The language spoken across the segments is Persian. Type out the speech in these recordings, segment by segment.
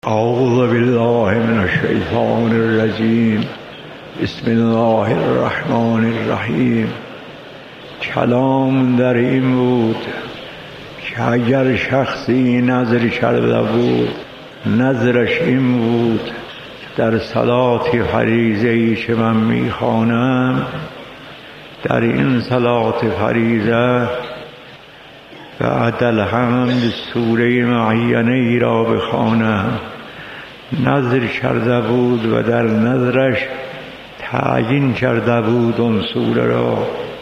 اعوذ بالله من الشیطان الرجیم. بسم الله الرحمن الرحیم. کلام در این بود که اگر شخصی نظر کرده بود، نظرش این بود در صلات فریضه‌ای که من میخوانم، در این صلات فریضه بعد الحمد سوره معینه ای را بخوانم. نظر کرده بود و در نظرش تعیین کرده بود اون سوره را،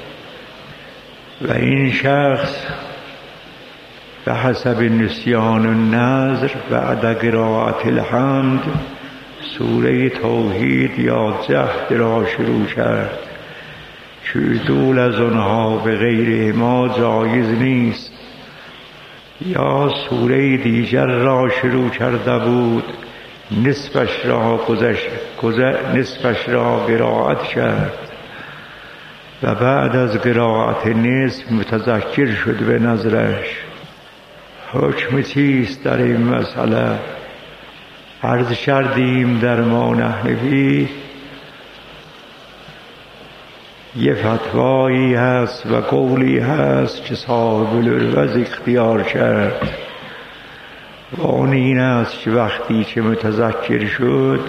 و این شخص به حسب نسیان النظر بعد قرائت الحمد سوره توحید یا جهد را شروع کرد که عدول از آنها به غیر ما جایز نیست، یا سوره دیگر را شروع کرده بود، نصفش را قرائت کرد و بعد از قرائت نصف متذکر شد به نظرش. حکم چیست در این مسئله؟ عرض کردیم در ما نحنفی یه فتوایی هست و قولی هست که صاحب العوض اختیار کرد، و اون این است که وقتی که متذکر شد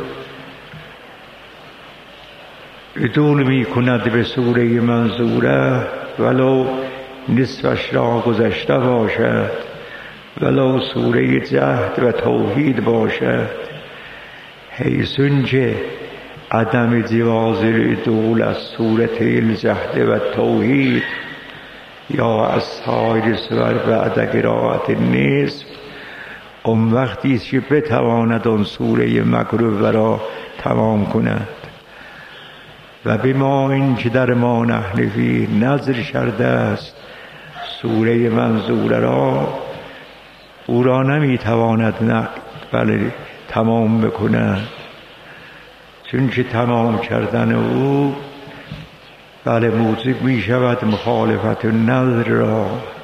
عدول می کند به سوره منظوره، ولو نصفش را گذشته باشد، ولو سوره جهد و توحید باشد، حیث که عدم جواز العدول از سورة الجهد و توحید یا از سایر سور بعد قرائت نصف اون وقتی است که بتواند اون سوره مقروءه را تمام کند. و به ما این که در ما نحنفی نظر کرده است سوره منظوره را، او را نمیتواند تمام بکند، چون که تمام کردن او موجب می شود مخالفت النظر را.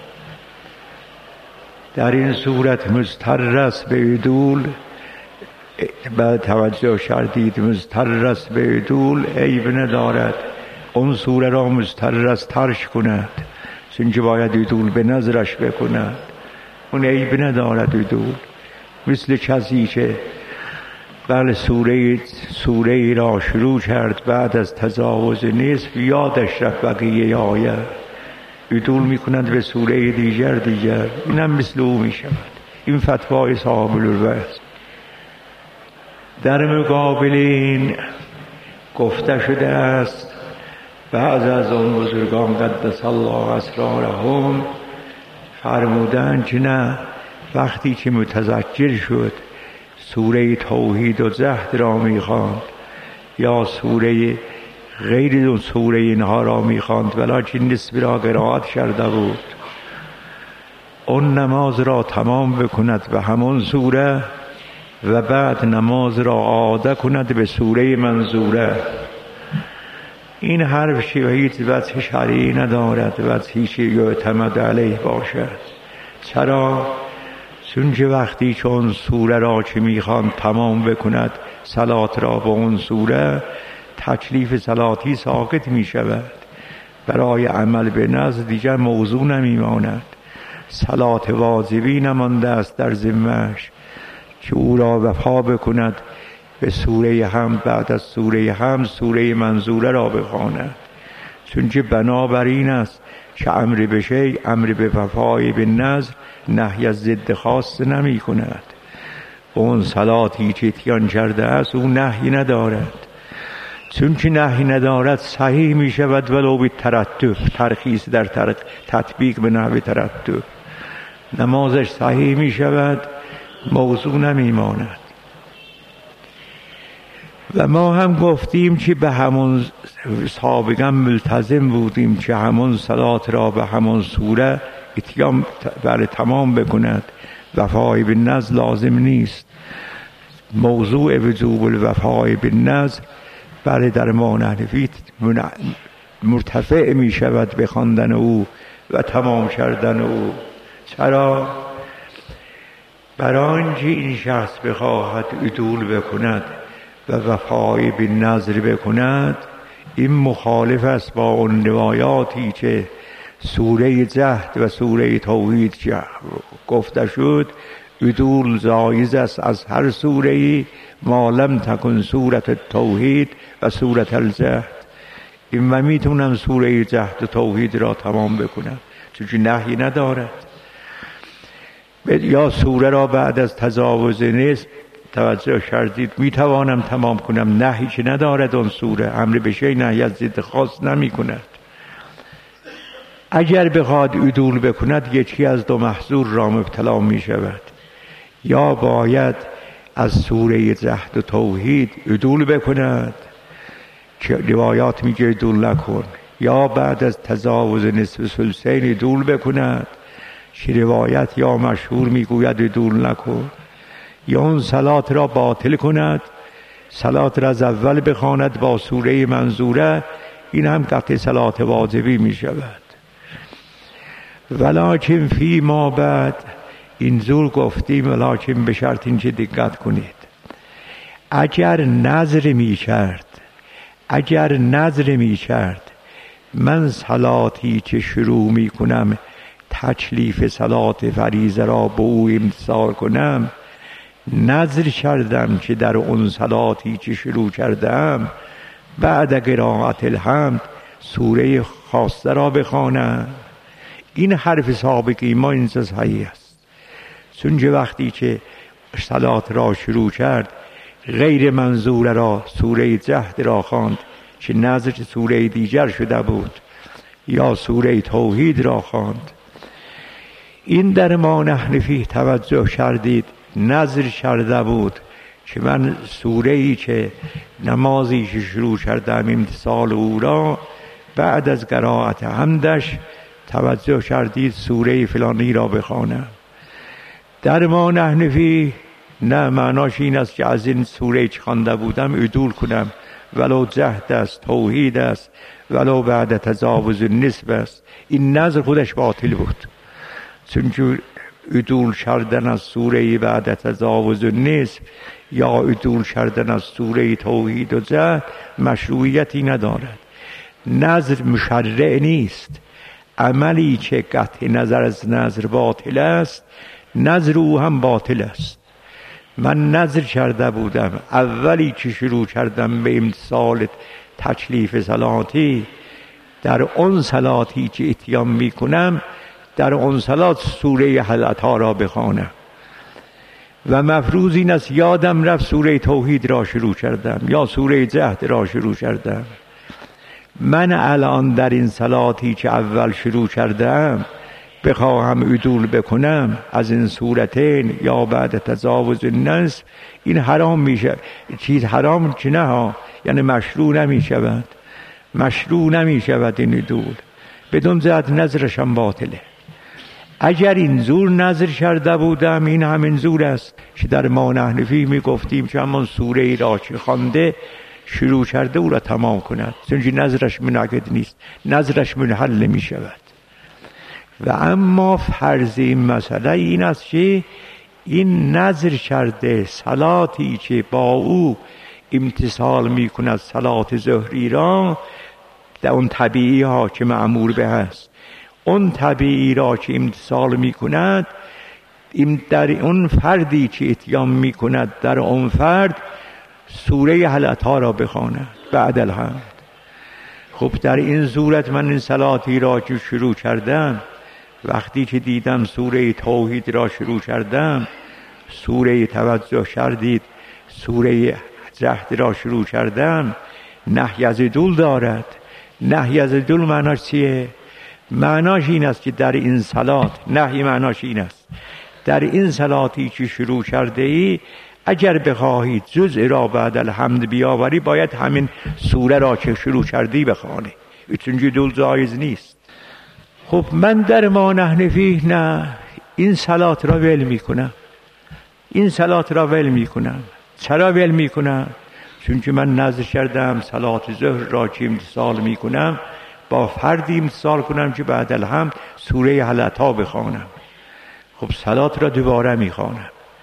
در این صورت مضطر است به عدول، بعد توجه کردید مضطر است به عدول، عیب ندارد اون سوره را مضطر است ترک کند، چون که باید عدول به نظرش بکند، اون عیب ندارد عدول. مثل کسی که سوره ای را شروع کرد بعد از تجاوز نصف یادش رفت بقیه آیه، عدول می کند به سوره دیگر، اینم مثل او می شود. این فتوای صاحب العوض. در مقابل این گفته شده است بعض از اون بزرگان قدس الله اسرارهم فرمودند که نه، وقتی که متذکر شد سوره توحید و جهد را میخواند یا سوره غیر اون سوره اینها را میخواند ولکن نصف را قرائت کرده بود، اون نماز را تمام بکند به همون سوره و بعد نماز را عاده کند به سوره منظوره. این حرف که هیچ وجه شرعی ندارد، وجهی که یعتمد علیه باشد. چرا؟ چون که وقتی که اون سوره را که میخوان تمام بکند صلات را با اون سوره، تکلیف صلاتی ساقط میشود، برای عمل به نظر دیگر موضوع نمیماند، صلات واجبی نمانده است در ذمه‌اش که او را وفا بکند به سوره هم، بعد از سوره هم سوره منظوره را بخواند، چون که بنابراین است که امر به شیء امر به وفای به نظر نهی از ضد خاص نمی کند. اون صلاتی که اتیان کرده است او نهی ندارد، چون که نهی ندارد صحیح می شود ولو به ترتب، ترخیص در تطبیق به نحو ترتب، نمازش صحیح می شود، موضوع نمی ماند. و ما هم گفتیم که به همون سابقا ملتزم بودیم که همون صلات را به همون سوره اتیان تمام بکند، وفای به نظر لازم نیست. موضوع وجوب الوفای به نظر در ما نحنفی مرتفع می شود به خواندن او و تمام کردن او. چرا؟ برای اینکه این شخص بخواهد عدول بکند و وفای به نظر بکند، این مخالف است با اون روایاتی که سوره جهد و سوره توحید گفته شد. عدول جایز است از هر سوره‌ای ما لم تکن سورت توحید و سورت الجهد. این و میتونم سوره جهد و توحید را تمام بکنم چون نهی ندارد. یا سوره را بعد از تجاوز نصف توجه کردید میتوانم تمام کنم، نهی که ندارد. اون سوره امر به شیء نهی از ضد خاص نمی کند. اگر بخواد عدول بکند یکی از دو محظور را مبتلا می شود، یا باید از سوره جهد و توحید عدول بکند که روایات میگه عدول نکن، یا بعد از تجاوز نصف ثلثین عدول بکند که روایت یا مشهور میگوید عدول نکن، یا اون صلات را باطل کند، صلات را از اول بخواند با سوره منظوره، این هم قطع صلات واجبی می شود. ولکن فی ما بعد این زور گفتیم، ولکن به شرط این که دقت کنید. اگر نظر می کرد من صلاتی که شروع می کنم تکلیف صلات فریضه را به او امتثال کنم، نظر کردم که در اون صلاتی که شروع کردم بعد قرائت الحمد سوره خاصه را بخوانم، این حرف سابقی ما اینجا صحیح است. چون وقتی که صلات را شروع کرد غیر منظور را سوره جهد را خواند که نظر سوره دیگر شده بود، یا سوره توحید را خواند. این در ما نحنفی توجه کردید نظر کرده بود که من سوره‌ای که نمازی که شروع کردم امتثال او را بعد از قرائت حمدش توجه کردید سوره فلانی را بخوانم. در ما نحنفی نه، معناش این است که از این سوره که خوانده بودم عدول کنم، ولو جهد است، توحید است، ولو بعد تجاوز نصف است. این نظر خودش باطل بود، چون عدول کردن از سوره بعد تجاوز نصف یا عدول کردن از سوره توحید و جهد مشروعیتی ندارد. نظر مشرع نیست. عملی که قطع نظر از نظر باطل است، نظر او هم باطل است. من نظر کرده بودم اولی که شروع کردم به امتثال تکلیف صلاتی، در اون صلاتی که اتیان می کنم در اون صلات سوره هل اتی را بخوانم و مفروض این است یادم رفت سوره توحید را شروع کردم یا سوره جهد را شروع کردم. من الان در این صلاتی که اول شروع کردم بخواهم عدول بکنم از این صورتین یا بعد تجاوز النصف، این حرام میشه. چیز حرام که نه ها، یعنی مشروع نمی شود این عدول، بدون جهت نظرش هم باطله. اگر این زور نظر کرده بودم این همین زور است که در ما نحنفی می گفتیم که همون سوره ای را که خوانده شروع کرده او را تمام کند، چون نظرش منعقد نیست، نظرش منحل می شود. و اما فرض این مسئله این است که این نظر کرده صلاتی که با او امتثال می کند صلات ظهری را، در اون طبیعی ها که معمور به هست، اون طبیعی را که امتثال می کند در اون فردی که اتیان می کند در اون فرد سوره هل اتی را بخواند بعد الحمد. خب در این صورت من این صلاتی را که شروع کردم، وقتی که دیدم سوره توحید را شروع کردم، سوره توجه کردید سوره جهد را شروع کردم، نهی از عدول دارد. نهی از عدول معناش چیه؟ معناش این است که در این صلات، نهی معناش این است در این صلاتی که شروع کرده ای اگر بخواهید جزء را بعد الحمد بیاوری باید همین سوره را که شروع کردی بخوانی، چون عدول جایز نیست. خب من در ما نحنفی نه، این صلات را ول می کنم. چرا ول می کنم؟ چون که من نظر کردم صلات ظهر را که امتثال می کنم با فردی امتثال کنم که بعد الحمد سوره هل اتی بخوانم. خب صلات را دوباره می خوانم،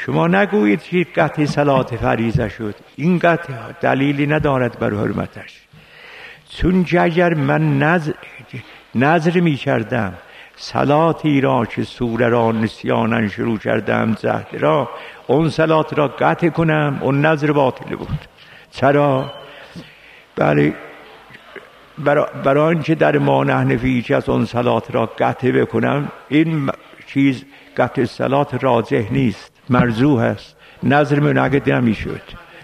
شما نگویید که قطع صلات فریضه شد، این قطع دلیلی ندارد بر حرمتش. چون اگر من نظر می کردم صلاتی را که سوره را نسیانا شروع کردم زهد را، اون صلات را قطع کنم، اون نظر باطل بود. چرا؟ برای آنکه در مانع حنفی که از اون صلات را قطع بکنم، این چیز قطع صلات راجح نیست، مرجوح است، نظر منعقد نمیشد.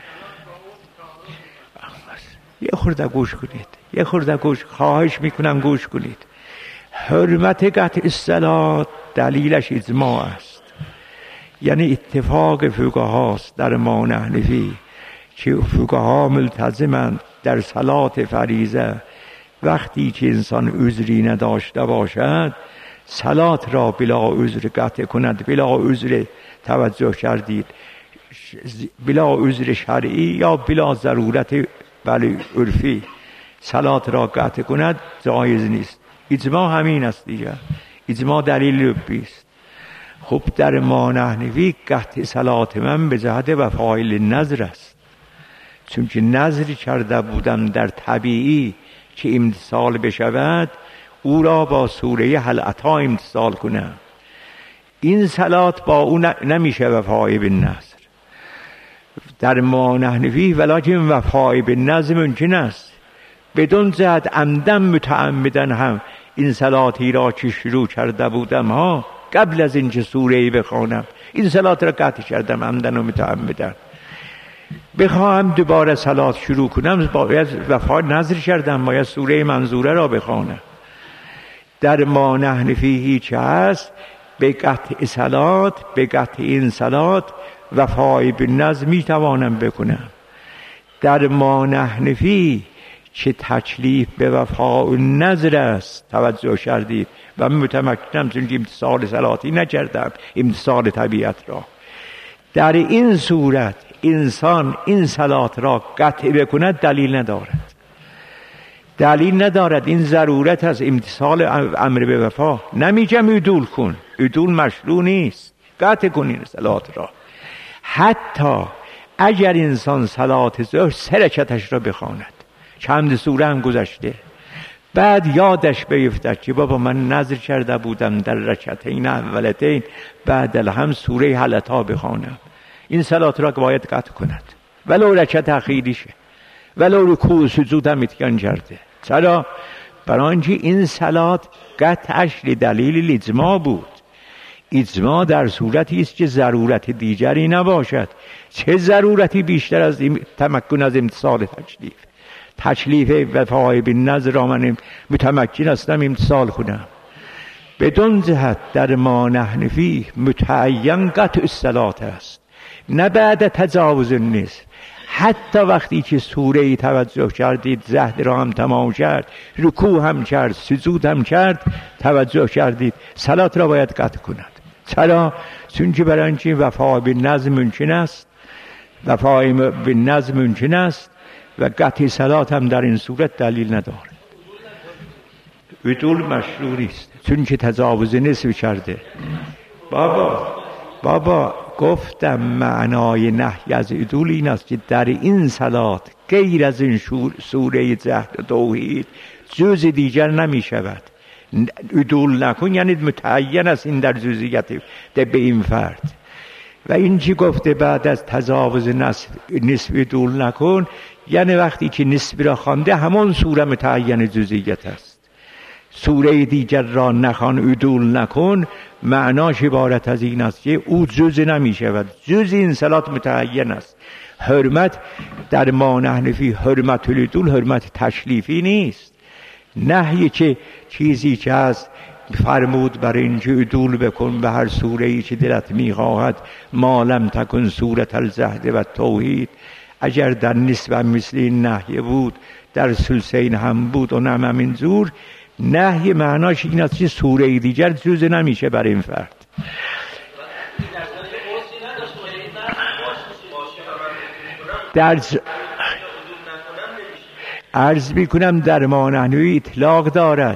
یه خورده گوش کنید، یه خورده گوش، خواهش میکنم گوش کنید. حرمت قطع الصلات دلیلش اجماع است، یعنی اتفاق فقهاست در مانع حنفی که فقها ملتزمند در صلات فریضه وقتی که انسان عذری نداشته باشد صلات را بلا عذر قطع کند. بلا عذر توجه کردید، بلا عذر شرعی یا بلا ضرورت بلی عرفی صلات را قطع کند جایز نیست. اجماع همین است دیگه، اجماع دلیل لبی است. خب در مانع حنفی قطع صلات من به جهت وفای النذر است، چون که نذری کرده بودم در طبیعی که امتثال بشود، او را با سوره هل اتی امتثال کنم. این صلات با او نمیشه وفای بالنذر. در مانع حنفی ولکن وفای بالنذر ممکن است، بدون جهت عمدن متعمدن هم این صلاتی را که شروع کرده بودم ها قبل از اینکه سوره‌ای بخوانم، این صلات را قطع کردم عمدن و متعمدن. بخواهم دوباره صلات شروع کنم، باید وفای نذر کردم، باید سوره منظوره را بخوانم. در مانع حنفی هیچ هست به قطع صلات، به قطع این صلات وفای بالنذر میتوانم بکنم. در مانع حنفی که تکلیف به وفای النذر است، توجه کردید، و من متمکنم چون که امتثال صلاتی نکردم، امتثال طبیعت را. در این صورت انسان این صلات را قطع بکند دلیل ندارد، دلیل ندارد. این ضرورت از امتثال امر به وفا. نمیگم عدول کن، عدول مشروع نیست، قطع کن این صلات را. حتی اگر انسان صلات ظهر 3 رکعتش را بخواند، چند سوره هم گذشته، بعد یادش بیفتد که بابا من نذر کرده بودم در رکعتین اولتین بعد الهم سوره هل اتی بخوانم، این صلات را باید قطع کند، ولو رکعت اخیریشه، ولو رکوع سجود هم اتقان کرده. چرا؟ برای آنکه این صلات قطعش دلیل اجماع بود. اجماع در صورتی است که ضرورت دیگری نباشد. چه ضرورتی بیشتر از تمکن از امتثال تکلیف؟ تکلیف وفای بالنذر را من متمکن هستم امتثال کنم. بدون جهت در مانع حنفی متعین قطع الصلات است، نه بعد تجاوز النصف. حتی وقتی که سوره ای توجه کردید، زهد را هم تمام کرد، رکوع هم کرد، سجود هم کرد، توجه کردید، صلات را باید قطع کند. چرا؟ چون که برای اینکه وفای بالنذر ممکن است، وفای بالنذر ممکن است و قطع صلات هم در این صورت دلیل ندارد. عدول مشروع است چون که تجاوز نصف کرده. بابا گفتم معنای نهی از عدول این است که در این صلات غیر از این سوره جهد توحید جز دیگر نمی شود. عدول نکن یعنی متعین است این در جزئیات به این فرد. و این چی گفته بعد از تجاوز نصف عدول نکن، یعنی وقتی که نصف را خوانده همون سوره متعین جزئیات است. سوره دیگر را نخوان عدول نکن، معناش عبارت از این است که او جز نمی شود، جز این صلات متعین است. حرمت در مانع حنفی حرمت العدول حرمت تشریفی نیست. نهی که چیزی که هست فرمود برای اینکه عدول بکن به هر سوره‌ای که دلت می‌خواهد، ما لم تکن سوره الزهد و توحید. اگر در نصف هم مثل این نهی بود، در ثلثین هم بود و هم اینجور، نهی معناش این است که سوره دیگر جز نمیشه برای این فرد. در عرض میکنم در مانع حنفی اطلاق دارد.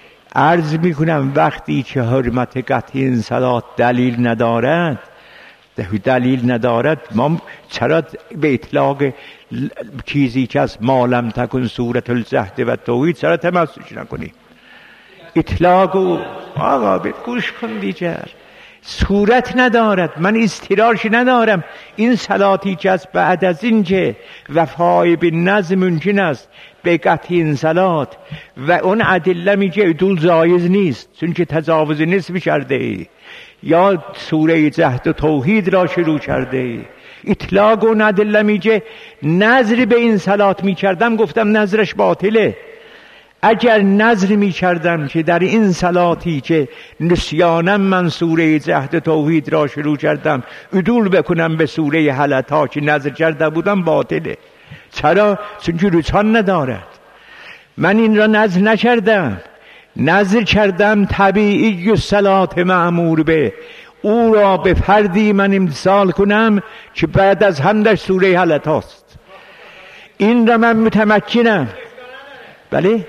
عرض میکنم وقتی که حرمت قطعی این صلات دلیل ندارد، دلیل ندارد. ما چرا به اطلاق چیزی که از ما لم تکن صورت الزهد و توحید چرا تمسک نکنیم؟ اطلاق و آقا گوش کن دیگر صورت ندارد، من استراش ندارم. این صلاتی که از بعد از این که وفای به نظم ممکن است به قطع این صلات و اون ادله میگه عدول جایز نیست چون که تجاوز نسبی کرده ای یا سوره زهد و توحید را شروع کرده ای. اطلاق و ادله میگه نظر به این صلات میکردم، گفتم نظرش باطله. اگر نظر می کردم که در این صلاتی که نسیانم من سوره زهد توحید را شروع کردم عدول بکنم به سوره حلتا که نظر کرده بودم، باطله. چرا؟ چون که رجحان ندارد. من این را نظر نکردم، نظر کردم طبیعی و صلات معمور به او را به فردی من امتثال کنم که بعد از همدش سوره حلتاست. این را من متمکنم. بله؟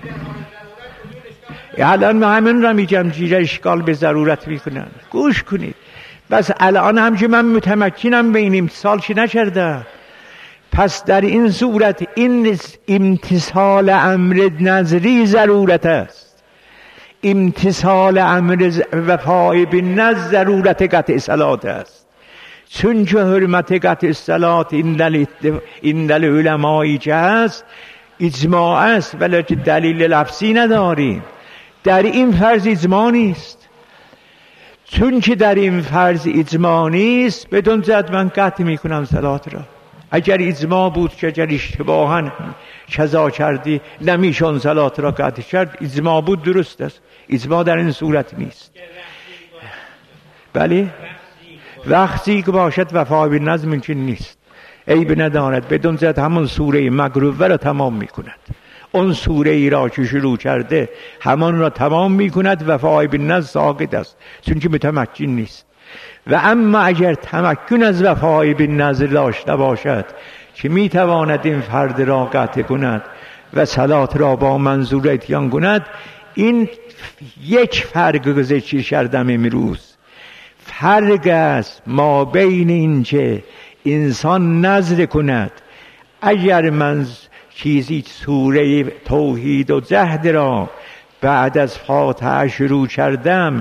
الان همین را میگم جیره اشکال به ضرورت میکنن. گوش کنید. بس الان هم که من متمکنم به این امتثال چی نکردم. پس در این صورت این امتثال امر نظری ضرورت است. امتثال امر وفای به نظر ضرورت قطع صلات است. چون که حرمت قطع صلات این دل علمایی که هست اجماع است، ولی دلیل لفظی نداریم. در این فرض اجماع نیست. چون که در این فرض اجماع نیست بدون زد من قطع میکنم صلات را. اگر اجماع بود که اگر اشتباهاً قضا کردی نمیشون صلات را قطع کرد، اجماع بود درست است. اجماع در این صورت نیست. بله وقتی که باشد وفای به نظم ممکن نیست، عیب ندارد. بدون زد همون سوره مقروبه را تمام میکند. اون سوره ای را که شروع کرده همان را تمام میکند. وفای به نظم ساقط است چون که متمکن نیست. و اما اگر تمکن از وفای به نظم داشته باشد که میتواند این فرد را قطع کند و صلات را با منظور اتیان کند، این یک فرق گذشته کردم امروز. فرق است ما بین این که انسان نظر کند اگر من چیزی سوره توحید و زهد را بعد از فاتحه شروع کردم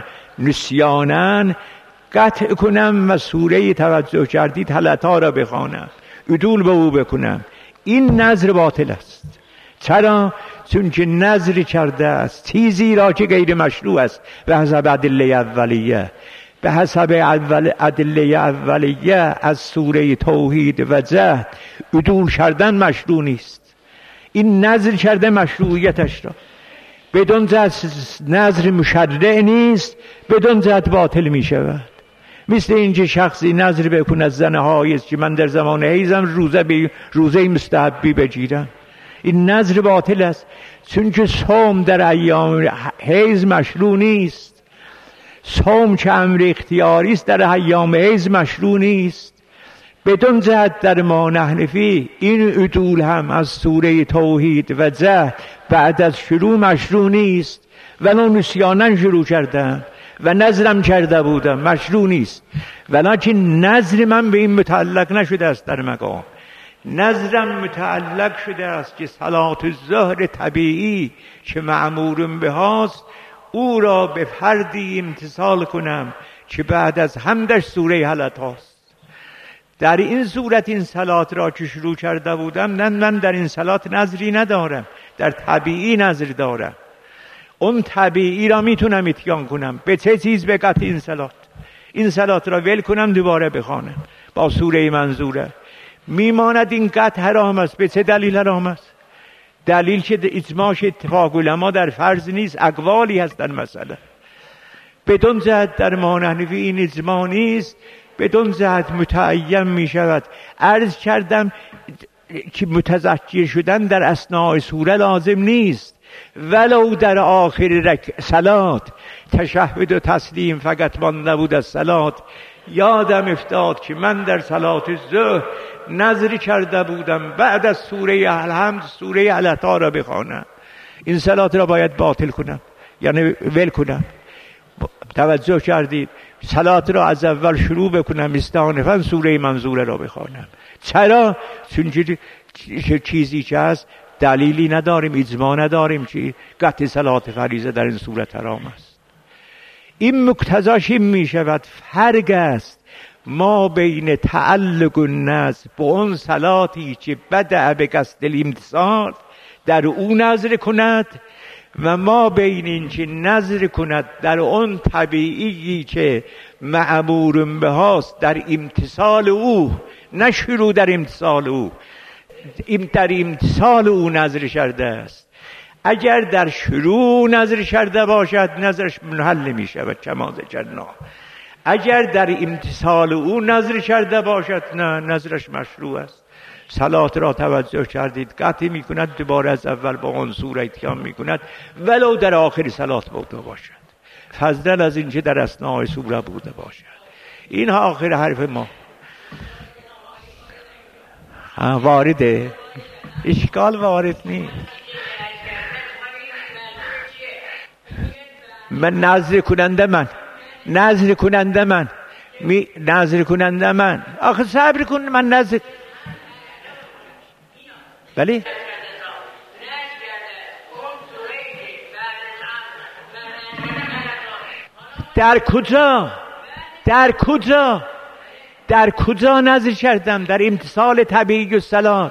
نسیانن قطع کنم و سوره توجه کردید حلتا را بخوانم عدول به او بکنم، این نظر باطل است. چرا؟ چون که نظر کرده است چیزی را که غیر مشروع است به حسب ادله اولیه. به حسب ادله اولیه از سوره توحید و زهد عدول کردن مشروع نیست. این نظر کرده مشروعیتش را بدون زهد نظر مشرع نیست، بدون زهد باطل می شود. مثل اینکه شخصی نظر بکنه از زن حایض که من در زمان حیضم روزه مستحبی بگیرم، این نظر باطل است. چون که صوم در ایام حیض مشروع نیست. صوم که امر اختیاری است در ایام حیض مشروع نیست. بدون جهت در ما حنفی این عدول هم از سوره توحید و زهد بعد از شروع مشروع نیست. ولو نسیانن شروع کردم و نظرم کرده بودم مشروع نیست. ولیکن نظر من به این متعلق نشده است. در مقام نظرم متعلق شده است که صلات الظهر طبیعی که معمور بهاست او را به فردی امتثال کنم که بعد از حمدش سوره حلت هاست. در این صورت این صلات را که شروع کرده بودم من در این صلات نظری ندارم، در طبیعی نظر دارم. اون طبیعی را میتونم اتیان کنم. به چه چیز؟ به قطع این صلات را ول کنم دوباره بخوانم با سوره منظوره. میماند این قطع حرام است. به چه دلیل حرام است؟ دلیل که اجماعش اتفاق علما در فرض نیست، اقوالی هست در مسئله. بدون جهت در ما حنفی این اجماع نیست، بدون جهت متعین می شود. عرض کردم که متذکر شدن در اثناء سوره لازم نیست، ولو در آخر صلات تشهد و تسلیم فقط مانده بود از صلات. یادم افتاد که من در صلات الظهر نظری کرده بودم بعد از سوره الحمد سوره علتا را بخوانم. این صلات را باید باطل کنم، یعنی ول کنم. توجه کردید؟ صلات را از اول شروع بکنم، استانفاً سوره منظوره را بخوانم. چرا؟ چون چیزی که هست دلیلی نداریم، اجماع نداریم که قطع صلات فریضه در این صورت حرام است. این مقتضاش این می شود فرق است ما بین تعلق النذر با اون صلاتی که بدأ به قصد الامتثال در او نذر کند و ما بین این که نذر کند در اون طبیعی که مأمور بهاست در امتثال او، نه شروع در امتثال او، در امتثال او نذر کرده است. اگر در شروع نذر کرده باشد نذرش منحل نمی شود کما ذکرنا. اگر در امتثال او نذر کرده باشد نه، نذرش مشروع است. صلات را توجه کردید قطع می کند، دوباره از اول با اون سوره اتیان می کند ولو در آخر صلات بوده باشد، فضلا از اینکه در اثناء سوره بوده باشد. این آخر حرف ما وارده، اشکال وارد نیست. من نظر کننده من آخه صبر کن، من نظر بله در کجا نظر کردم؟ در امتثال طبیعی و صلات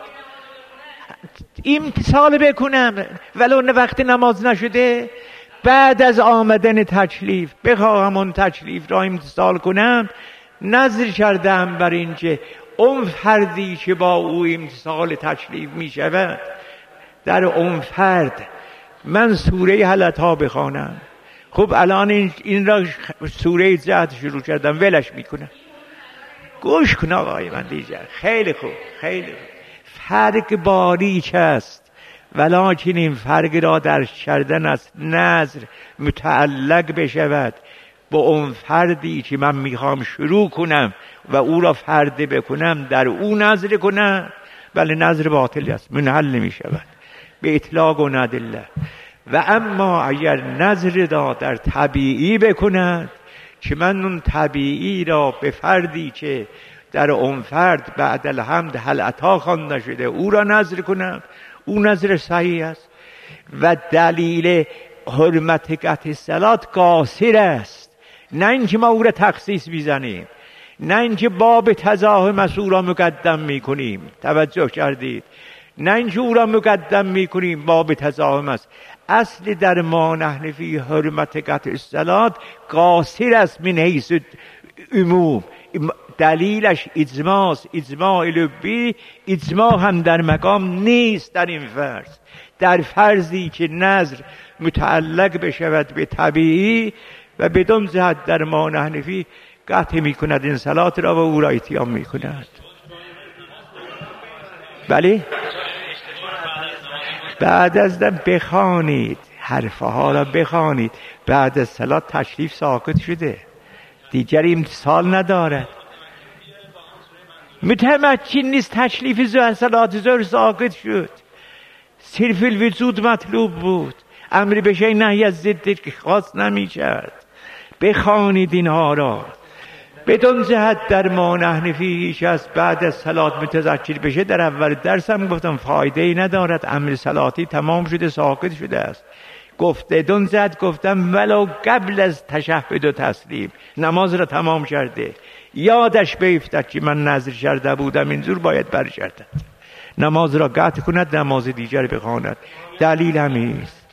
امتثال بکنم ولو وقت نماز نشده، بعد از آمدن تکلیف بخواهم اون تکلیف را امتثال کنم، نظر کردم بر اینکه اون فردی که با او امتثال تکلیف می شود در اون فرد من سوره حلتا بخوانم. خب الان این را سوره جهد شروع کردم ولش میکنم. گوش کن آقای من دیگر، خیلی خوب فرق باریک است، ولکن این فرق را درک کردن است نظر متعلق بشود با اون فردی که من میخوام شروع کنم و او را فرد بکنم در او نظر کنم، بله نظر باطل است، منحل نمی شود به اطلاق و ندله. و اما اگر نظر را در طبیعی بکند که من اون طبیعی را به فردی که در اون فرد بعد الحمد حلعتا خوانده شده او را نظر کنم، او نظر صحیح است و دلیل حرمت قطع صلات قاصر است، نه اینکه ما او را تخصیص بیزنیم، نه اینکه باب تزاحم است او را مقدم میکنیم، توجه کردید، نه اینکه او را مقدم میکنیم باب تزاحم است. اصل در ما نحن فی حرمت قطع الصلات قاصر است من حیث عموم، دلیلش اجماع است، اجماع لبی، اجماع هم در مقام نیست در این فرض. در فرضی که نظر متعلق بشود به طبیعی و بدون جهت در ما نحن فی قطع می کند این صلات را و او را اتیان می کند. بله بعد از دم بخوانید، حرفها را بخوانید، بعد از صلات تشریف ساکت شده دیگر امتصال ندارد، متمکن نیست، تشریف صلات ظهر ساکت شد، صرف الوجود مطلوب بود، امر به شیء نهی از ضد خاص نمی کرد. بخوانید اینها را بدون جهت در ما نحن فیهش است. بعد از صلات متذکر بشه، در اول درسم گفتم فایده ای ندارد، امر صلاتی تمام شده ساکت شده است. گفته دون زد گفتم ولو قبل از تشهد و تسلیم نماز را تمام کرده، یادش بیفتد که من نذر کرده بودم اینجور باید برگردد، نماز را قطع کند، نماز دیگر بخواند. دلیل همیست.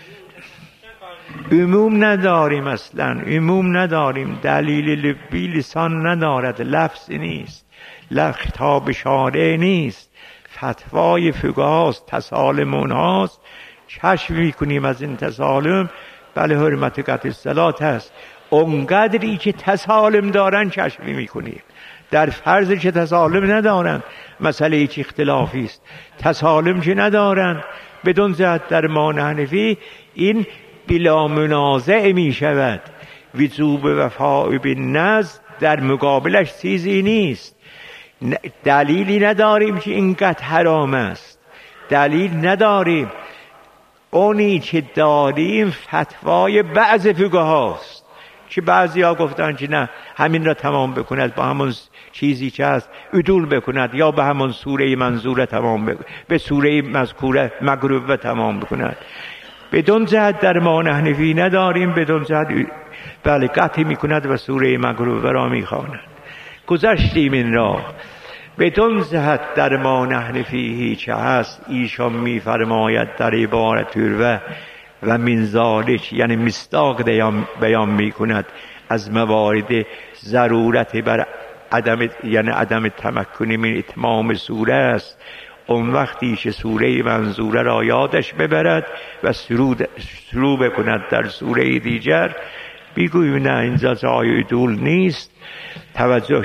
عموم نداریم، اصلا عموم نداریم، دلیل لبی لسان ندارد، لفظ نیست، خطاب شارع نیست، فتوای فقهاست، تسالمون هاست، کشف میکنیم از این تسالم. بله حرمت قطع الصلات هست، اونقدری که تسالم دارن کشف میکنیم، در فرض که تسالم ندارن مسئله هیچ اختلافی است، تسالم که ندارن بدون جهت در ما نحنفی این بلا منازع می شود. وجوب وفاء بالنذر در مقابلش چیزی نیست، دلیلی نداریم که این قطع حرام است، دلیل نداریم. اونی که داریم فتوای بعض فقهاست که بعضیا گفتن که نه همین را تمام بکند، با همون چیزی که هست عدول بکند، یا به همون سوره منظوره تمام بکند، به سوره مذکوره مقروبه تمام بکند. بدون جهت در ما نحنفی نداریم، بدون جهت بله قطعی میکند و سوره مقروبه را میخواند. گذشتیم این را. بدون جهت در ما نحنفی هیچ هست، ایشان میفرماید در عبارت و من ذالک، یعنی مصداق بیان میکند از موارد ضرورت بر عدم، یعنی عدم تمکن من اتمام سوره است. اون وقتی که سوره منظوره را یادش ببرد و شروع بکند در سوره دیگر، بگوییم نه اینجا جای عدول نیست، توجه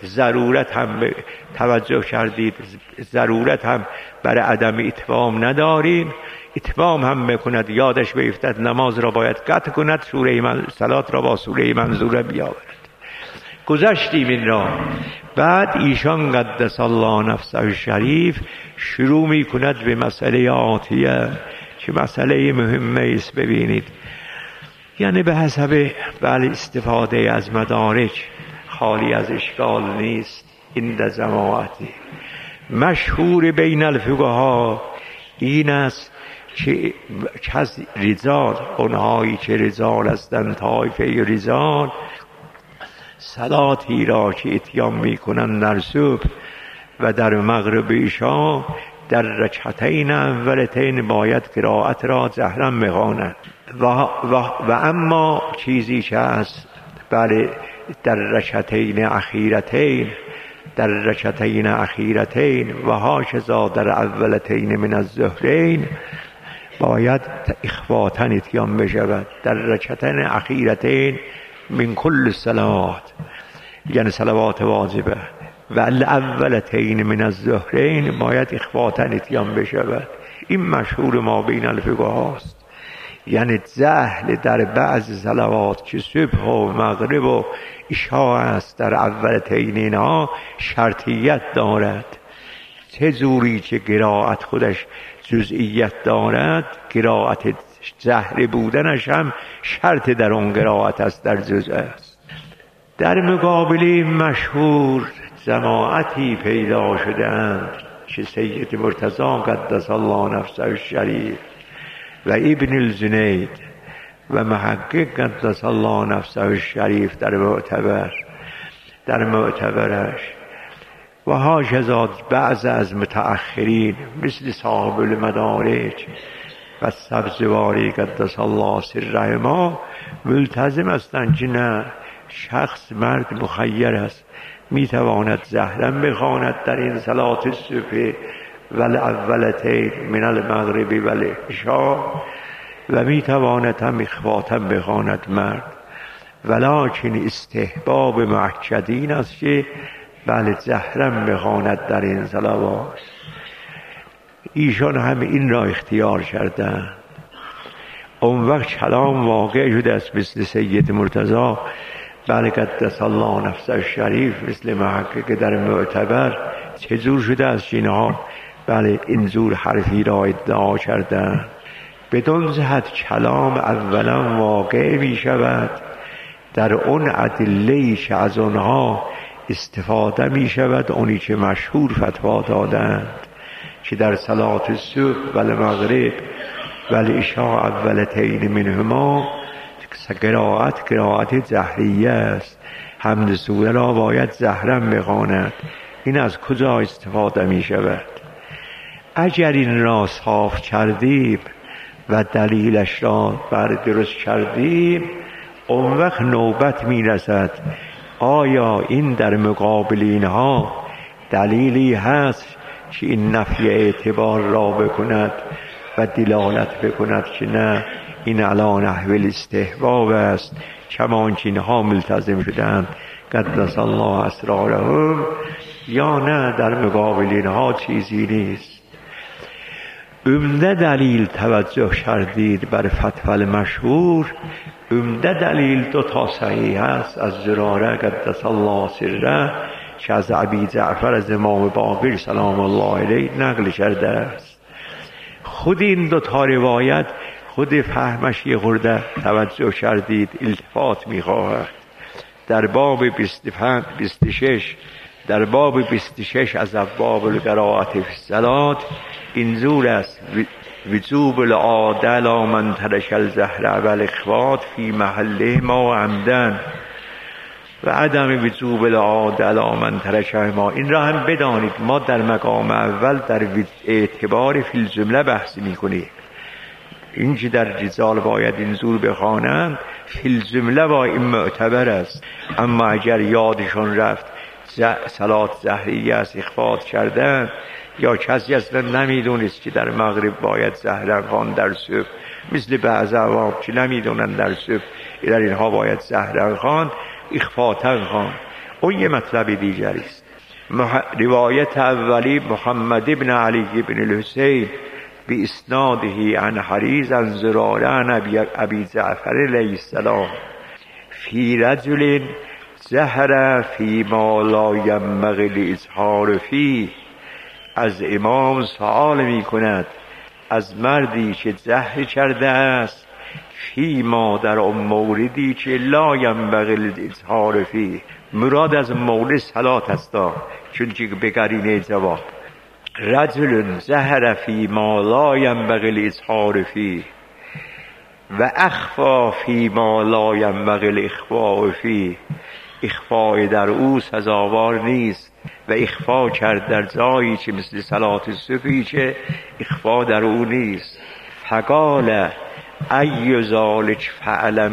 کردید ضرورت هم برای عدم اتمام نداریم، اتمام هم بکند، یادش بیفتد نماز را باید قطع کند، صلات را با سوره منظوره بیاورد. گذشتیم این را. بعد ایشان قدس الله نفسه الشریف شروع می کند به مسئله آتیه که مسئله مهمه است. ببینید، یعنی به حسب استفاده از مدارک خالی از اشکال نیست. این در جماعتی مشهور بین الفقها این است که از رجال، اونهایی که رجال هستند، طایفه رجال، صلاتی را که اتیان میکنند در صبح و در مغرب عشا، در رکعتین اولتین باید قرائت را جهرا بخوانند و اما چیزی که هست در رکعتین اخیرتین و هاشذا در اولتین من الظهرین باید اخواتن اتیان بشود. در رکعتین اخیرتین من کل صلات، یعنی صلوات واجبه، و الاولتین من الظهرین باید اخواتن اتیان بشود. این مشهور ما بین الفقها است. یعنی جهل در بعض صلوات که صبح و مغرب و عشا است، در اولتین اینها شرطیت دارد. چه جوری که قرائت خودش جزئیت دارد، قرائت جهر بودنش هم شرط در اون قرائت است، در جزء است. در مقابل مشهور جماعتی پیدا شدند که سید مرتضی قدس الله نفسه الشریف و ابن الجنید و محقق قدس الله نفسه الشریف در معتبرش و هاشذا بعض از متأخرین مثل صاحب المدارک و سبزواری قدس الله سرهما ملتزم هستند که نه، شخص مرد مخیر است، میتواند جهرا بخواند در این صلات الصبح و الاولتین من المغرب و العشا، و میتواند هم اخواتا بخواند مرد، ولکن استحباب مؤکدین است که جهرا بخواند در این صلوات. ایشان هم این را اختیار کردند. اون وقت کلام واقع شده است، مثل سید مرتضی قدس الله نفسه الشریف، مثل محقق در معتبر، چجور شده است اینها اینجور حرفی را ادعا کردند. بدون جهت کلام اولا واقع می شود در اون ادله‌ای که از آنها استفاده می شود، اونی که مشهور فتوا دادند که در صلات الصبح و المغرب و العشاء اولتین منهما قرائت جهریه است، حمد سوره را باید جهرا بخواند. این از کجا استفاده می شود؟ اگر این را صاف کردیم و دلیلش را درست کردیم، اون وقت نوبت می رسد آیا این در مقابل اینها دلیلی هست که این نفی اعتبار را بکند و دلالت بکند که نه، این الان احوال استحباب است، کمان که اینها ملتزم شدند قدس الله اسرارهم، یا نه در مقابل اینها چیزی نیست. عمده دلیل توجه کردید بر فتوی مشهور، عمده دلیل دو تا صحیح است از زراره قدس الله سره که از ابی جعفر از امام باقر سلام الله علیه نقل کرده است. خود این دو تا روایت خود فهمش یه خورده توجه کردید التفات میخواهد. در باب 26 در باب 26 از ابواب القراءة فی الصلاة اینجور است: وجوب العاده لا من ترک الزهر و الاخفات فی محله ما عمدن و عدم وجوب العاده لا من ترک ما. این را هم بدانید ما در مقام اول در اعتبار فی الجمله بحث میکنیم. اینجا در رجال باید اینجور بخوانند فی الجمله با این معتبر است. اما اگر یادشون رفت صلات زهریه است اخفات کردن، یا کسی اصلا نمیدونست که در مغرب باید زهرن خوان در صبح، مثل بعض عوام که نمیدونن در صبح در اینها باید زهرن خوان اخفاتن خوان، اون یه مطلب دیگری است. روایت اولی محمد ابن علی ابن الحسین باسناده عن حریز عن زراره عن ابی جعفر علیه السلام فی رجل زهر فی ما لا ینبغی الاظهار فیه. از امام سوال می کند از مردی که زهر کرده است فی ما در اون موردی که لا ینبغی الاظهار فیه. مراد از مورد صلات است، چون که بقرینه جواب رجل زهر فی ما لا ینبغی الاظهار فیه و اخفا فی ما لا ینبغی الاخفاء فیه. اخفاء در او سزاوار نیست و اخفا کرد در جایی که مثل صلات صبحی که اخفا در او نیست. فقال ای ذالک فعل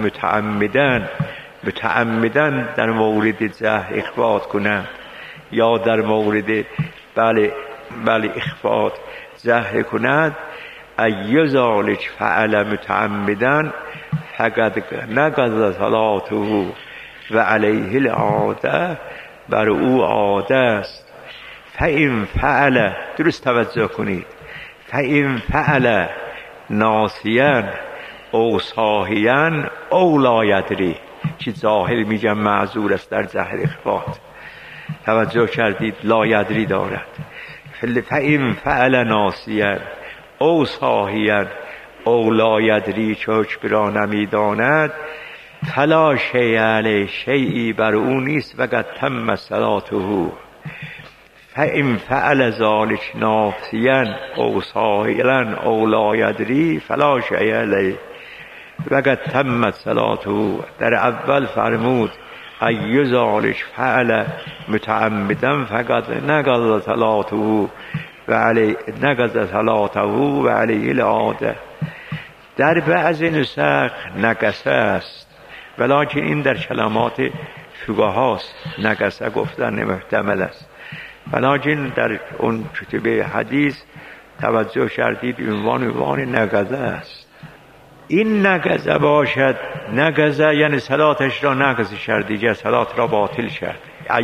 متعمدن در مورد زهر اخفات کنند یا در مورد بله اخفات زهر کنند. ای ذالک فعل متعمدن فقد نقض صلاته و علیه العاده، بر او عاده است. فإن فعل، درست توجه کنید، فإن فعل ناسیاً او ساهیاً او لا یدری، که ظاهر میگم معذور است در زهر اخفات. توجه کردید لا یدری دارد. فإن فعل ناسیاً او ساهیاً او لا یدری، که حکم را نمیداند، فلا شیء علیه، شیئی بر او نیست، وقد تم صلاته. فإن فعل ذلک ناسیاً او ساهیاً او لا یدری فلا شیء علیه وقد تم صلاته. در اول فرمود ای ذلک فعل متعمدا فقد نقض صلاته و علیه العاده. در بعض نسخ نقصه است، ولکن این در کلمات فقهاست، نقصه گفتن محتمل است، ولکن در اون کتب حدیث توجه کردید عنوان نقضه است. این نقضه باشد، نقضه یعنی صلاتش را نقض کرد، دیگه صلات را باطل کرد.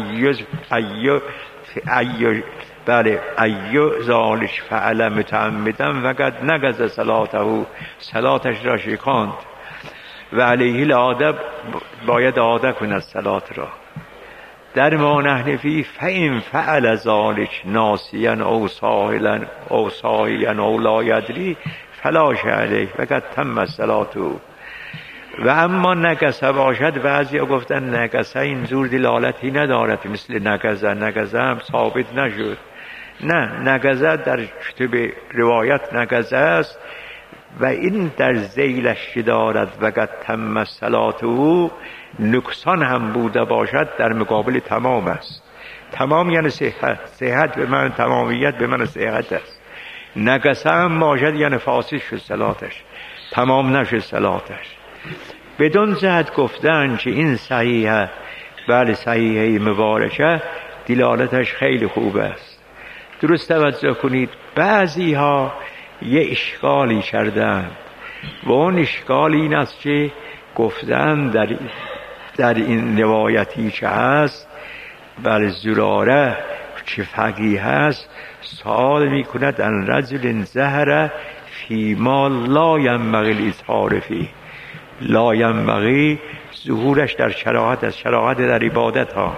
ای ذالک فعل متعمدا وقد نقض صلاته، صلاتش را شکاند و علیه العاده، باید عاده کند صلات را. در ما نحنفی فإن فعل ذلک ناسیا او ساهلا او لا یدری فلا شیء علیه وقد تم صلاته. و اما نقصه باشد، بعضیا گفتن نقصه اینجور دلالتی ندارد مثل نقضه هم ثابت نشد. نه، نقضه در کتب روایت نقضه است و این در ذیلش دارد وقد تم صلاته، نقصان هم بوده باشد در مقابل تمام است. تمام یعنی صحت به من تمامیت به من صحت است. نقصه هم باشد یعنی فاسد شد صلاتش، تمام نشد صلاتش. بدون جهت گفتن که این صحیحه، بله صحیحه مبارکه، دلالتش خیلی خوب است. درست توجه کنید، بعضی ها یه اشکالی کردن و اون اشکال این است که گفتن در این روایتی که هست، بله زراره که فقیه هست سوال می کند ان رجل زهر فی ما لا ینبغی الاظهار فیه. لا ینبغی ظهورش در شراحت است، شراحت در عبادت ها،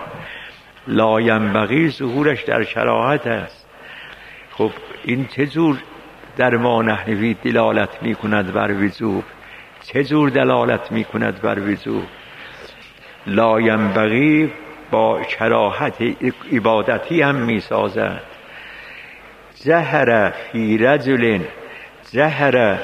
لا ینبغی ظهورش در شراحت است. خب این چه جور در ما نحوی دلالت می کند بر وجوب. چه جور دلالت می کند بر وجوب؟ لا ینبغی با کراهت عبادتی هم می سازد. ظهر فی رجل ظهر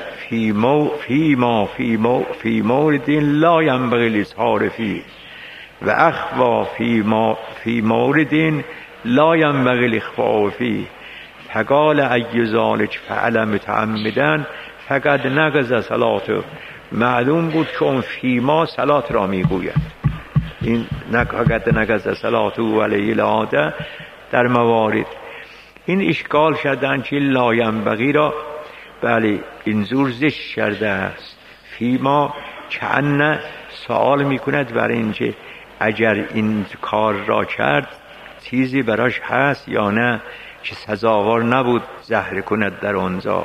فی مورد لا ینبغی الاظهار فیه و اخفی فی مورد لا ینبغی الاخفاء فیه فقال ای ذلک فعل متعمدا فقد نقض صلاته. معلوم بود که اون فیما صلات را میگوید. این فقد نقض صلاته و علیه العاده در موارد این اشکال شدن که لا ینبغی را بله اینجور زشت کرده است. فیما کأن سوال میکند برای اینکه اگر این کار را کرد چیزی براش هست یا نه که سزاوار نبود زهر کند در آنجا.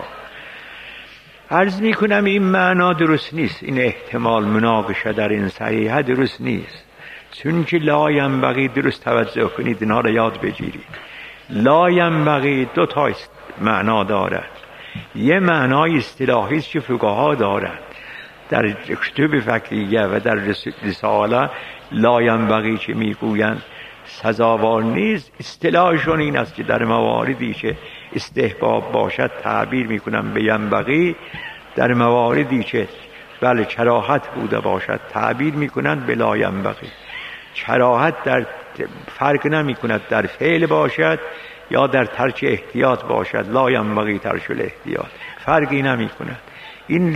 عرض میکنم این معنا درست نیست. این احتمال مناقشه در این صحیحه درست نیست، چون که لا ینبغی درست توجه کنید، اینها را یاد بگیرید. لا ینبغی دو تا معنا دارد. یه معنای اصطلاحی است که فقها دارند در کتب فقهیه و در رساله. لا ینبغی که میگویند سزاوار نیست، اصطلاحشون این است که در مواردی که استحباب باشد تعبیر میکنن به ینبغی، در مواردی که بله کراهت بوده باشد تعبیر میکنن به لا ینبغی. کراهت در فرق نمیکند در فعل باشد یا در ترک احتیاط باشد. لا ینبغی ترک الاحتیاط فرقی نمیکند. این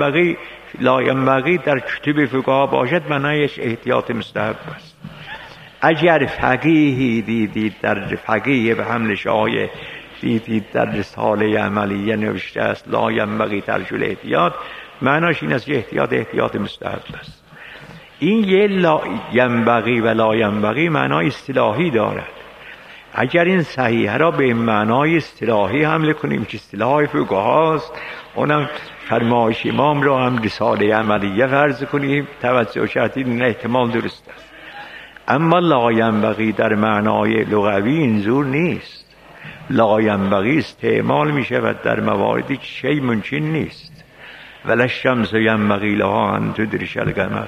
لا ینبغی در کتب فقها باشد معنایش احتیاط مستحب است. اگر فقیهی دیدید در فقیه به حمل شایع دیدید در رساله عملیه نوشته است لا ینبغی ترک الاحتیاط، معناش این است که احتیاط مستحب است. این یه لا ینبغی و لا ینبغی معنای اصطلاحی دارد. اگر این صحیحه را به معنای اصطلاحی حمله کنیم که اصطلاح فقهاست، اونم فرمایش امام را هم رساله عملیه فرض کنیم، توجه شدید این احتمال درست است. اما لا ینبغی در معنای لغوی اینجور نیست. لا ینبغی استعمال می شود در مواردی که شیء ممکن نیست. ولا الشمس ینبغی لها ان تدرک القمر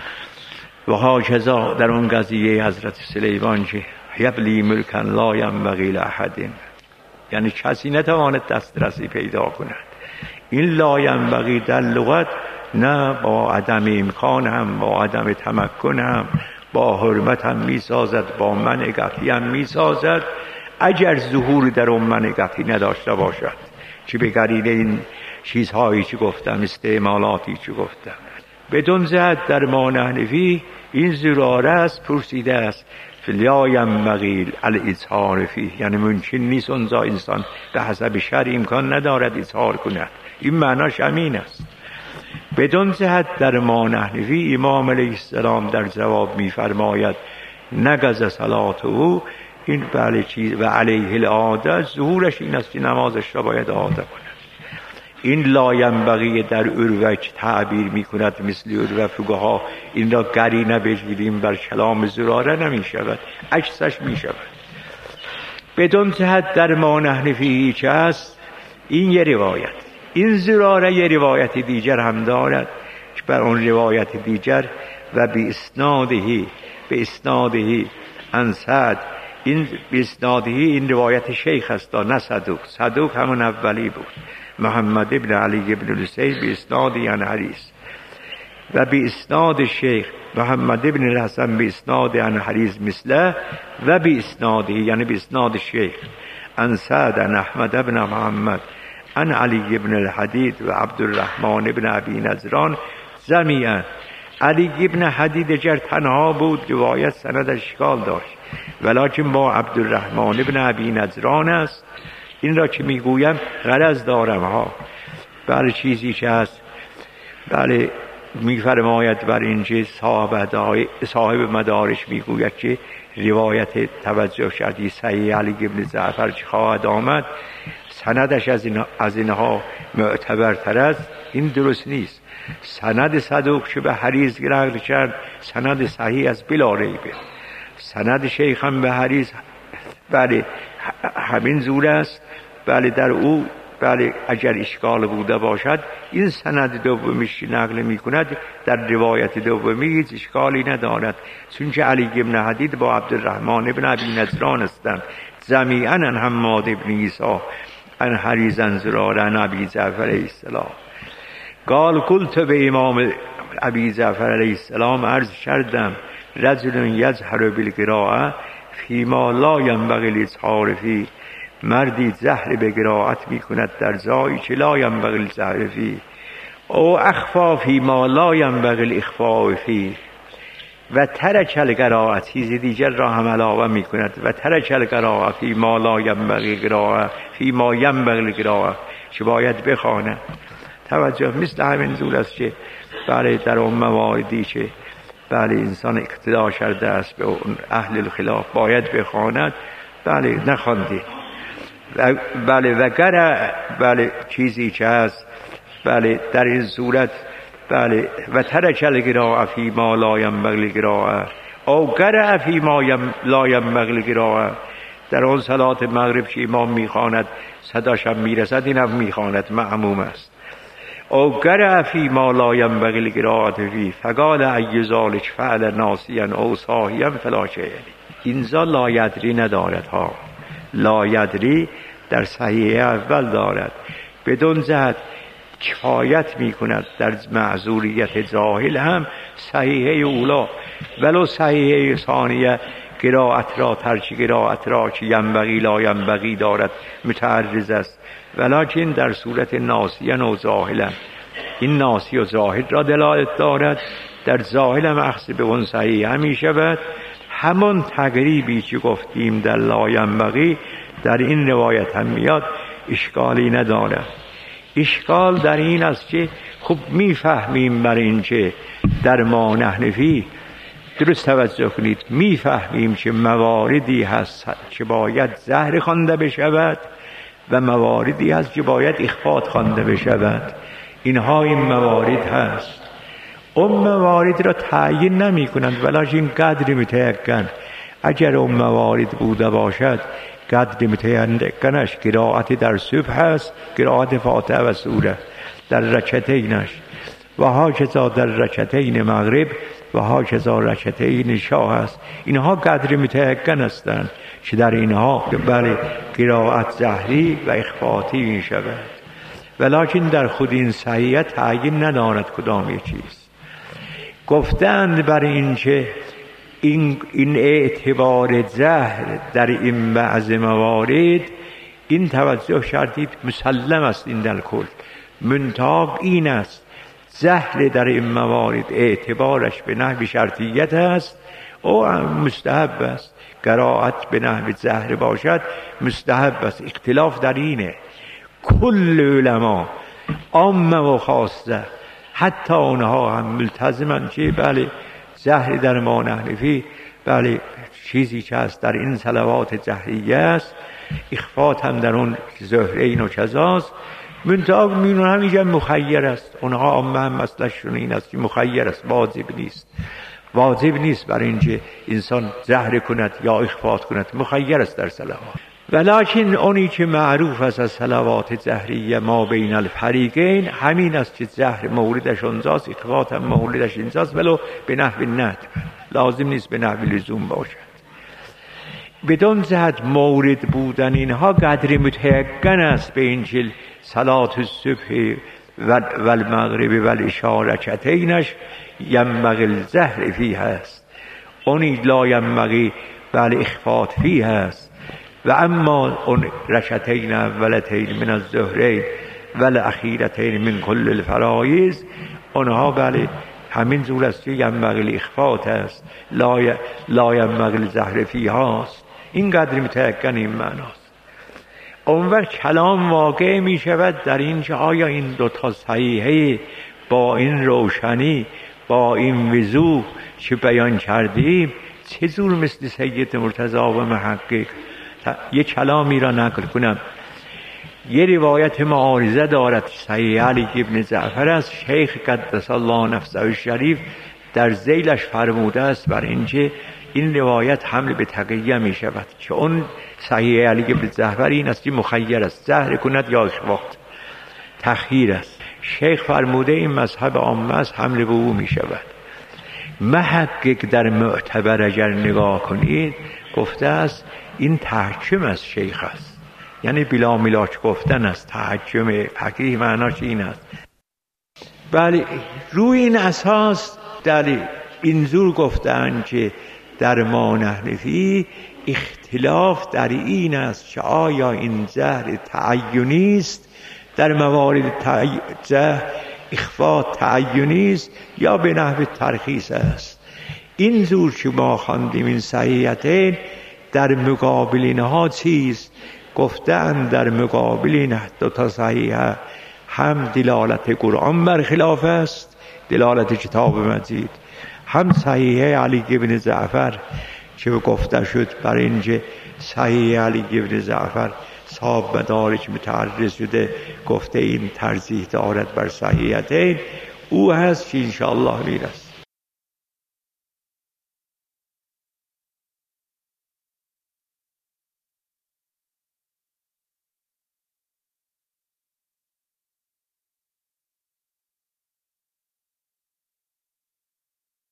و هاکذا در اون قضیه حضرت سلیمان که یبلی ملکا لا ینبغی لاحد، یعنی کسی نتواند دسترسی پیدا کند. این لا ینبغی در لغت نه با عدم امکان هم، با عدم تمکن هم، با حرمت هم می سازد، با منع قطعی هم می سازد، اگر ظهور در اون منع قطعی نداشته باشد که به قرینه این چیزهایی که گفتم، استعمالاتی که گفتم. بدون زد در ما نحنفی این زراره است پرسیده است لا ینبغی الاظهار فیه، یعنی ممکن نیست اونجا انسان به حسب شرع امکان ندارد اظهار کند. این معناش همین است. بدون جهت در ما نحنفی امام علیه السلام در جواب می‌فرماید نقض صلاته، این بله چیز و علیه العاده ظهورش این است که نمازش را باید اعاده کند. این لا ینبغی در عروه که تعبیر می‌کند مثل عروه فقها این را قرینه بگیریم بر کلام زراره نمی‌شود، عکسش می‌شود. بدون جهت در ما نحنفی هیچ است. این یه روایت. این زراره یه روایت دیگر هم دارد که بر اون روایت دیگر و به اسنادهی ان سعد، این به اسنادهی این روایت شیخ است نه صدوق همون اولی بود، محمد ابن علی ابن الحسین به اسنادی عن حریث، و به اسناد شیخ محمد ابن الحسن به اسناد عن حریث مثله، و به اسنادی یعنی به اسناد شیخ عن سعد عن احمد ابن محمد عن علی ابن الحدید و عبدالرحمن ابن ابی نجران جمیعا. علی ابن حدید اگر تنها بود روایت سند اشکال داشت، ولکن با عبدالرحمن ابن ابی نجران است. این را که میگویم غرض دارم ها بر چیزی که هست. بله میفرماید بر اینجا صاحب مدارش میگوید که روایت توجه شدی صحیح علی ابن جعفر که خواهد آمد سندش از اینها معتبرتر است. این درست نیست. سند صدوق که به حریث نقل کرد سند صحیح از بلا ریبه. سند شیخ هم به حریث بله همین زور است. بله در او بله اگر اشکال بوده باشد این سند دومیش نقل می کند در روایت دومی هیچ اشکالی ندارد، چون که علی بن حدید با عبدالرحمن بن ابی نجران هستند جمیعا عن حماد بن عیسی عن حریز عن زراره عن ابی جعفر علیه السلام قلت به امام ابی جعفر علیه السلام عرض کردم رجل یجهر بالقراءه فیما لا ینبغی الاجهار فیه، مردی جهر به قرائت می کند در جایی که لا ینبغی الجهر فیه، او اخفا فیما لا ینبغی الاخفاء فیه و ترک القراءه، چیز دیگر را هم علاوه می کند و ترک القراءه فیما لا ینبغی قراءه فیما ینبغی القراءه، که باید بخواند. توجه مثل همین جور است که بله در اون مواردی که بله انسان اقتدا کرده است به اهل الخلاف باید بخواند، بله نخوانده، بله و گر بله چیزی که هست بله در این صورت بله و ترک القراءه فیما لا ینبغی القراءه او قرأ فیما لا ینبغی القراءه، در اون صلات مغرب که امام میخواند صداش هم میرسد این هم میخواند معموم است، او قرأ فیما لا ینبغی القراءه فیه فقال ای ذلک فعل ناسیا او ساهیا فلا شیء، اینجا لا یدری ندارد ها، لا یدری در صحیح اول دارد، بدون جهت کفایت می کند در معذوریت جاهل هم صحیح اولا، ولو صحیح ثانیه قرائت را ترک قرائت را که ینبغی لا ینبغی دارد متعرض است، ولکن در صورت ناسیا و ظاهلا این ناسی و ظاهر را دلالت دارد، در ظاهر هم اخذ به اون صحیح همی شود، همون تقریبی که گفتیم در لا ینبغی در این روایت هم میاد، اشکالی نداره. اشکال در این است که خب میفهمیم برای این که در ما نحنفی درست توجه کنید، میفهمیم که مواردی هست که باید زهر خوانده بشود و مواردی هست که باید اخفات خوانده بشود، اینها این موارد هست، اون موارد را تعیین نمی کنند ولکن قدری متیقن، اگر اون موارد بوده باشد قدری متیقنش قرائت در صبح هست، قرائت فاتحه و سوره در رکعتینش و هاکذا در رکعتین مغرب و هاکذا رکعتین شاه است، اینها قدری متیقن هستند که در اینها بله قرائت جهری و اخفاتی می شود، ولکن در خود این صحیح تعیین ندارد کدام یک چیز. گفتند برای این که این اعتبار جهر در این بعض موارد این توجه کردید مسلم است، این در کل منطق این است جهر در این موارد اعتبارش به نحو شرطیت است او مستحب است، قرائت به نحو جهر باشد مستحب است، اختلاف در اینه، کل علما عامه و خاصه حتی اونها هم ملتزمن که بله جهر در ما نحنفی بله چیزی که هست در این صلوات جهریه است، اخفات هم در اون ظهرین و کذاست، منطقه میون همینجا مخیر است، اونها عامه هم مسئلهشون این است که مخیر است، واجب نیست برای اینکه انسان جهر کند یا اخفات کند، مخیر است در صلوات، ولکن اونی که معروف است از صلوات جهریه ما بین الفریقین همین است که جهر موردش اونجاست، اخفات هم موردش اینجاست، ولو به نحو ندب، لازم نیست به نحو لزوم باشد. بدون جهت مورد بودن اینها قدر متیقن است به این که صلات الصبح و المغرب و العشاء رکعتینش ینبغی الجهر فیه است، اونی لا ینبغی بل اخفات فیه است، و اما اون رکعتین اولتین من الظهرین و الاخیرتین من کل الفرایض اونها بله همین جور است که ینبغی الاخفات است، لا ینبغی الجهر فیها است، این قدر متیقن این معناست. اون وقت کلام واقع می شود در این که آیا این دوتا صحیحه با این روشنی با این وضوح که بیان کردیم چجور مثل سید مرتضی و محقق. یه کلامی را نقل کنم، یه روایت معارضه دارد صحیح علی ابن جعفر است، شیخ قدس الله نفسه الشریف در ذیلش فرموده است بر اینکه این روایت حمل به تقیه می شود که اون صحیح علی بن جعفر این است که مخیر است، زهر کند یا اخوات، تخییر است. شیخ فرموده این مذهب عامه است، حمل به او می شود. محقق در معتبر اگر نگاه کنید گفته است این تحکیم از شیخ است، یعنی بلا ملاک گفتن است. تحکیم فقیه معناش این است. بله، روی این اساس در این زور گفتن که در ما نحن فیه اختلاف در این است که آیا این زهر تعینی است، در موارد زهر اخفا تعینی است یا به نحو ترخیص است. این زور که ما خواندیم این صحیحتین در مقابل اینها چیست؟ گفتن در مقابل این دو تا صحیحه هم دلالت قرآن برخلاف است، دلالت کتاب مجید، هم صحیحه علی بن جعفر که گفته شد برای اینکه صحیح علی بن جعفر صاحب مدارک متعرض شده گفته این ترجیح دارد بر صحیحتین، او هست که انشاءالله میرسد.